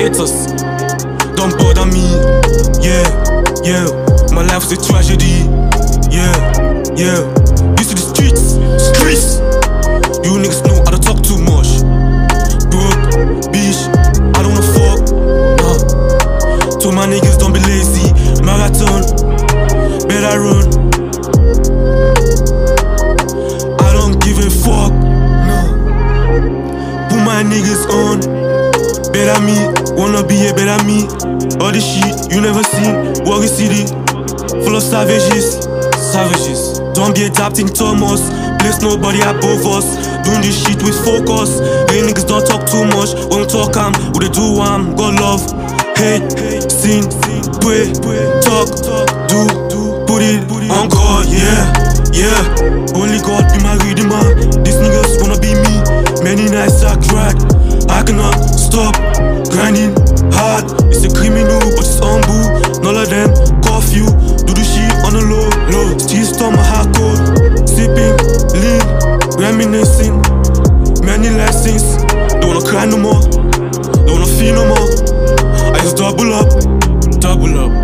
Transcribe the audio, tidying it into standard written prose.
haters, don't bother me. Yeah, yeah, my life was a tragedy. Yeah, yeah, used to the streets. You niggas know I don't talk too much. Broke, bitch, I don't wanna fuck. Told my niggas don't be lazy. Marathon, better run. I don't give a fuck. No. Put my niggas on. Better me, wanna be a better me. All this shit you never seen. Warrior City, full of savages. Don't be adapting Thomas. Place nobody above us. Doing this shit with focus. Hey niggas don't talk too much. When we talk what they do got love. Hate, sin, pray, talk, do, put it on God, yeah. Only God be my redeemer. These niggas wanna be me. Many nights I cried. I cannot stop grinding hard. It's a criminal, but it's humble. None of them curfew. Do the shit on the low. Still storm my heart cold. Sipping, lean, reminiscing. Many lessons. Don't wanna cry no more. Don't wanna feel no more. I just double up.